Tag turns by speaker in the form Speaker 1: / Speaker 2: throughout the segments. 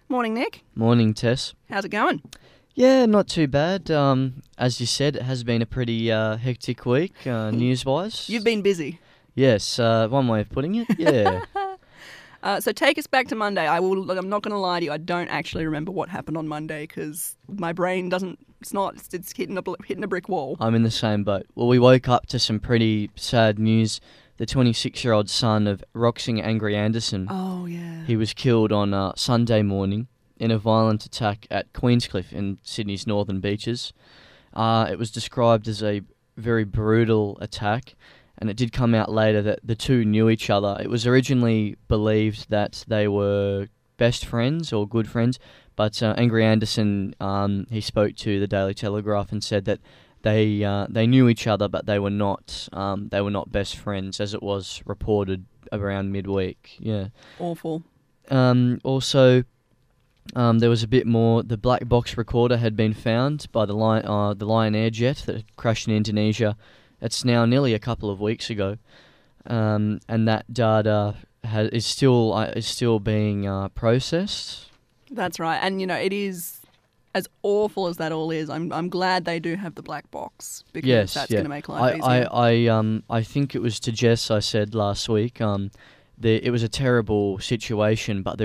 Speaker 1: Morning, Nick.
Speaker 2: Morning, Tess.
Speaker 1: How's it going?
Speaker 2: Yeah, not too bad. As you said, it has been a pretty hectic week, news-wise.
Speaker 1: You've been busy.
Speaker 2: Yes, one way of putting it, yeah.
Speaker 1: So take us back to Monday. I'm not going to lie to you. I don't actually remember what happened on Monday because my brain doesn't. It's hitting a brick wall.
Speaker 2: I'm in the same boat. Well, we woke up to some pretty sad news. The 26-year-old son of rock singer Angry Anderson.
Speaker 1: Oh yeah.
Speaker 2: He was killed on Sunday morning in a violent attack at Queenscliff in Sydney's northern beaches. It was described as a very brutal attack, and it did come out later that the two knew each other. It was originally believed that they were best friends or good friends, but Angry Anderson, he spoke to the Daily Telegraph and said that they knew each other, but they were not best friends, as it was reported around midweek. Yeah.
Speaker 1: Awful.
Speaker 2: Also, there was a bit more. The black box recorder had been found by the Lion Air jet that had crashed in Indonesia. It's now nearly a couple of weeks ago, and that data is still being processed.
Speaker 1: That's right, and it is as awful as that all is. I'm glad they do have the black box because that's going to make life easier.
Speaker 2: I think it was to Jess I said last week. It was a terrible situation, but the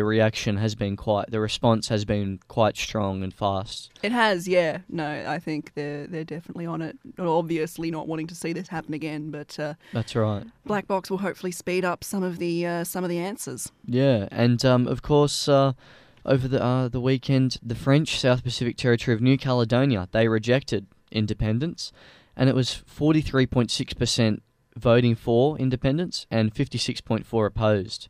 Speaker 2: response has been quite strong and fast.
Speaker 1: It has, yeah. No, I think they're definitely on it. Obviously not wanting to see this happen again, but
Speaker 2: that's right.
Speaker 1: Black Box will hopefully speed up some of the answers.
Speaker 2: Yeah, and of course, over the weekend, the French South Pacific Territory of New Caledonia, they rejected independence, and it was 43.6% voting for independence and 56.4% opposed.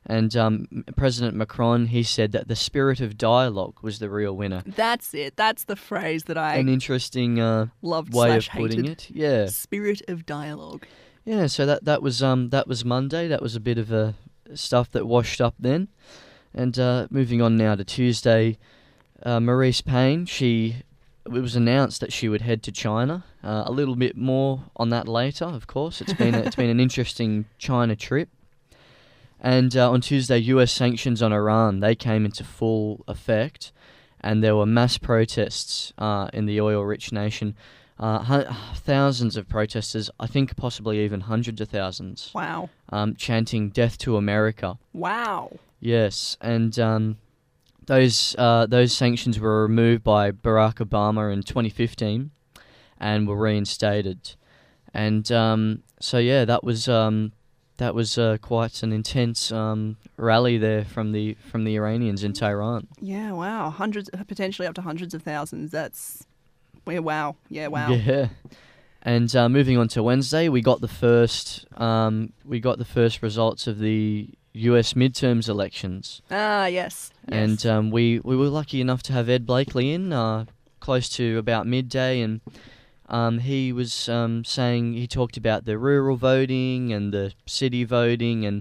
Speaker 2: And President Macron, he said that the spirit of dialogue was the real winner.
Speaker 1: That's it. That's the phrase that I
Speaker 2: an interesting
Speaker 1: loved
Speaker 2: way of
Speaker 1: hated.
Speaker 2: putting it. Yeah,
Speaker 1: spirit of dialogue.
Speaker 2: Yeah, so that was Monday. That was a bit of stuff that washed up then. And moving on now to Tuesday, Marise Payne, it was announced that she would head to China. A little bit more on that later, of course. It's been an interesting China trip. And on Tuesday, US sanctions on Iran, they came into full effect, and there were mass protests in the oil-rich nation. Thousands of protesters, I think possibly even hundreds of thousands.
Speaker 1: Wow.
Speaker 2: Chanting "Death to America."
Speaker 1: Wow.
Speaker 2: Yes, and those sanctions were removed by Barack Obama in 2015, and were reinstated. And so yeah, that was quite an intense rally there from the Iranians in Tehran.
Speaker 1: Yeah, wow, potentially up to hundreds of thousands. That's wow. Yeah, wow.
Speaker 2: Yeah. And moving on to Wednesday, we got the first results of the US midterms elections.
Speaker 1: Ah, yes.
Speaker 2: And we were lucky enough to have Ed Blakely in close to about midday, and he was saying, he talked about the rural voting and the city voting, and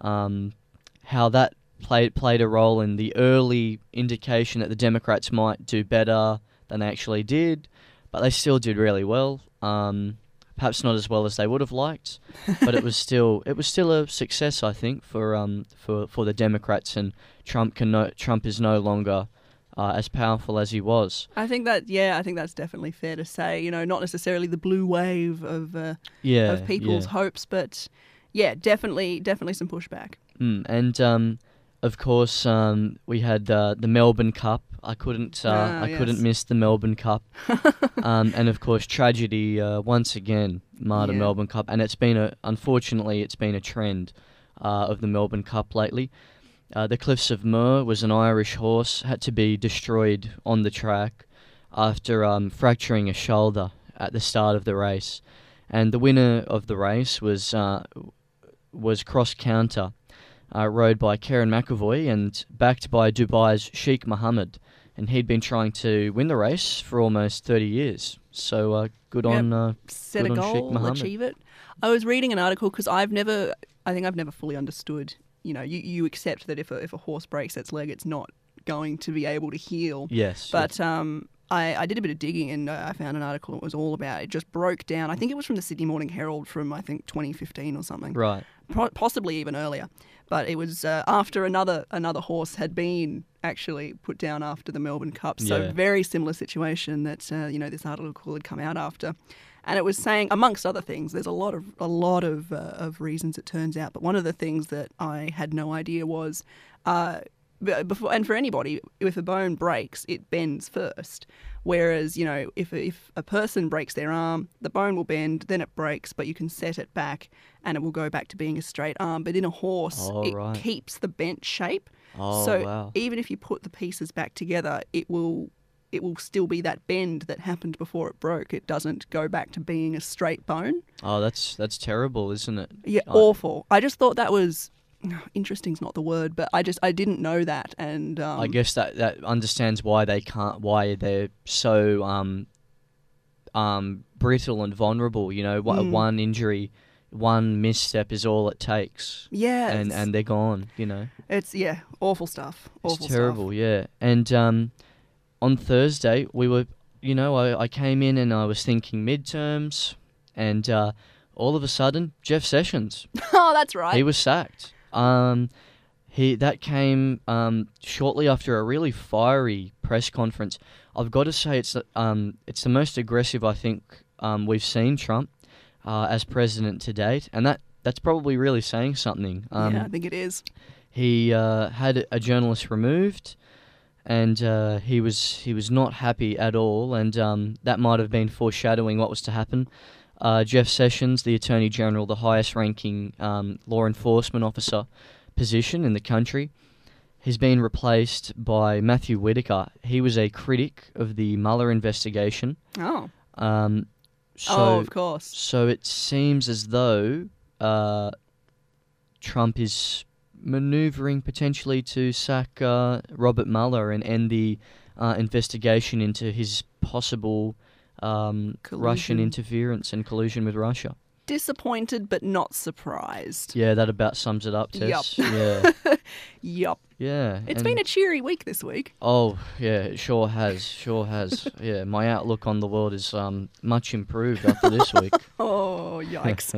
Speaker 2: how that played a role in the early indication that the Democrats might do better than they actually did, but they still did really well. Perhaps not as well as they would have liked, but it was still a success, I think, for the Democrats, and Trump is no longer as powerful as he was.
Speaker 1: I think that's definitely fair to say. Not necessarily the blue wave of people's hopes, but yeah, definitely some pushback.
Speaker 2: And of course, we had the Melbourne Cup. I couldn't miss the Melbourne Cup, and of course tragedy once again marred the Melbourne Cup, and unfortunately it's been a trend of the Melbourne Cup lately. The Cliffs of Moher was an Irish horse, had to be destroyed on the track after fracturing a shoulder at the start of the race, and the winner of the race was Cross Counter, rode by Karen McAvoy and backed by Dubai's Sheikh Mohammed. And he'd been trying to win the race for almost 30 years. So good on
Speaker 1: set
Speaker 2: good
Speaker 1: a
Speaker 2: on
Speaker 1: goal,
Speaker 2: Sheikh Mohammed.
Speaker 1: Achieve it. I was reading an article because I've never fully understood. You accept that if a horse breaks its leg, it's not going to be able to heal.
Speaker 2: Yes.
Speaker 1: But I did a bit of digging and I found an article that was all about it. Just broke down. I think it was from the Sydney Morning Herald from, I think, 2015 or something.
Speaker 2: Right.
Speaker 1: Possibly even earlier. But it was after another horse had been actually put down after the Melbourne Cup. So
Speaker 2: Yeah.
Speaker 1: very similar situation that this article had come out after. And it was saying, amongst other things, there's a lot of reasons it turns out. But one of the things that I had no idea was, before, and for anybody, if a bone breaks, it bends first. Whereas, if a person breaks their arm, the bone will bend, then it breaks, but you can set it back and it will go back to being a straight arm. But in a horse, it
Speaker 2: right.
Speaker 1: keeps the bent shape.
Speaker 2: Oh,
Speaker 1: so
Speaker 2: wow.
Speaker 1: even if you put the pieces back together, it will still be that bend that happened before it broke. It doesn't go back to being a straight bone.
Speaker 2: Oh, that's terrible, isn't it?
Speaker 1: Yeah, awful. I just thought that was... Interesting's not the word, but I didn't know that, and
Speaker 2: I guess that understands why they're so brittle and vulnerable. One injury, one misstep is all it takes.
Speaker 1: Yeah,
Speaker 2: and they're gone.
Speaker 1: It's awful stuff.
Speaker 2: It's terrible. Yeah, and on Thursday we were, I came in and I was thinking midterms, and all of a sudden Jeff Sessions.
Speaker 1: Oh, that's right.
Speaker 2: He was sacked. That came shortly after a really fiery press conference. I've got to say it's the most aggressive I think we've seen Trump as president to date, and that's probably really saying something.
Speaker 1: Yeah, I think it is.
Speaker 2: He had a journalist removed, and he was not happy at all, and that might have been foreshadowing what was to happen. Jeff Sessions, the Attorney General, the highest-ranking law enforcement officer position in the country, he's been replaced by Matthew Whitaker. He was a critic of the Mueller investigation.
Speaker 1: Oh.
Speaker 2: Of
Speaker 1: course.
Speaker 2: So it seems as though Trump is manoeuvring potentially to sack Robert Mueller and end the investigation into his possible... Russian interference and collusion with Russia.
Speaker 1: Disappointed but not surprised.
Speaker 2: Yeah, that about sums it up, Tess.
Speaker 1: Yep.
Speaker 2: Yeah.
Speaker 1: Yup.
Speaker 2: Yeah.
Speaker 1: It's been a cheery week this week.
Speaker 2: Oh, yeah, it sure has. Yeah, my outlook on the world is much improved after this week.
Speaker 1: Oh, yikes.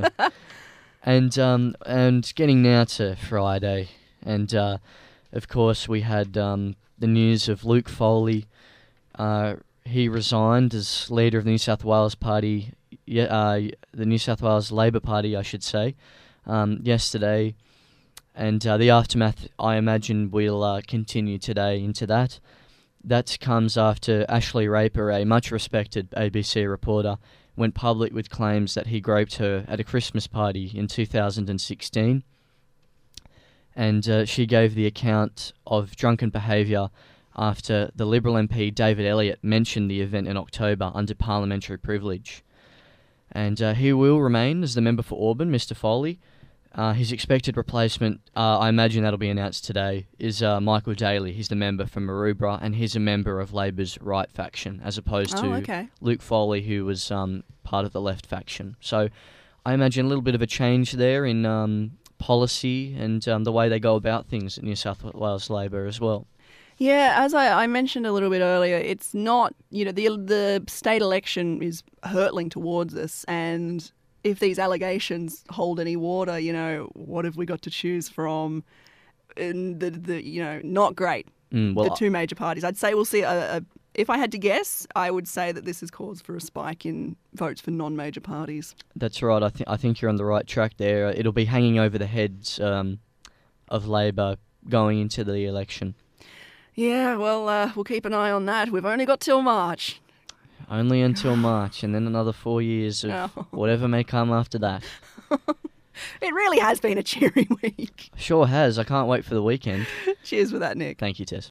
Speaker 2: And getting now to Friday, and of course we had the news of Luke Foley. He resigned as leader of the New South Wales Party, the New South Wales Labor Party, I should say, yesterday. And the aftermath, I imagine, will continue today into that. That comes after Ashley Raper, a much-respected ABC reporter, went public with claims that he groped her at a Christmas party in 2016. And she gave the account of drunken behaviour after the Liberal MP David Elliott mentioned the event in October under parliamentary privilege. And he will remain as the member for Auburn, Mr. Foley. His expected replacement, I imagine that'll be announced today, is Michael Daly. He's the member for Maroubra, and he's a member of Labor's right faction, as opposed to Luke Foley, who was part of the left faction. So I imagine a little bit of a change there in policy and the way they go about things at New South Wales Labor as well.
Speaker 1: Yeah, as I mentioned a little bit earlier, it's not, the state election is hurtling towards us, and if these allegations hold any water, what have we got to choose from? And not great. The two major parties. I'd say we'll see if I had to guess, I would say that this is cause for a spike in votes for non-major parties.
Speaker 2: That's right. I think you're on the right track there. It'll be hanging over the heads of Labor going into the election.
Speaker 1: Yeah, well, we'll keep an eye on that. We've only got till March.
Speaker 2: Only until March, and then another 4 years of whatever may come after that.
Speaker 1: It really has been a cheery week.
Speaker 2: Sure has. I can't wait for the weekend.
Speaker 1: Cheers for that, Nick.
Speaker 2: Thank you, Tess.